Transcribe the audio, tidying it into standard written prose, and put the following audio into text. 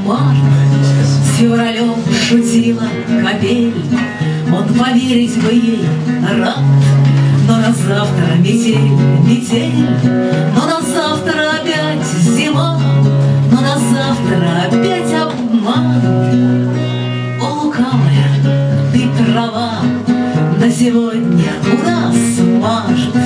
март. С февралем шутила капель, он поверить бы ей рад. Но на завтра метель, метель, но на завтра опять зима, но на завтра опять обман. О, лукавая, ты права, на сегодня у нас мажет.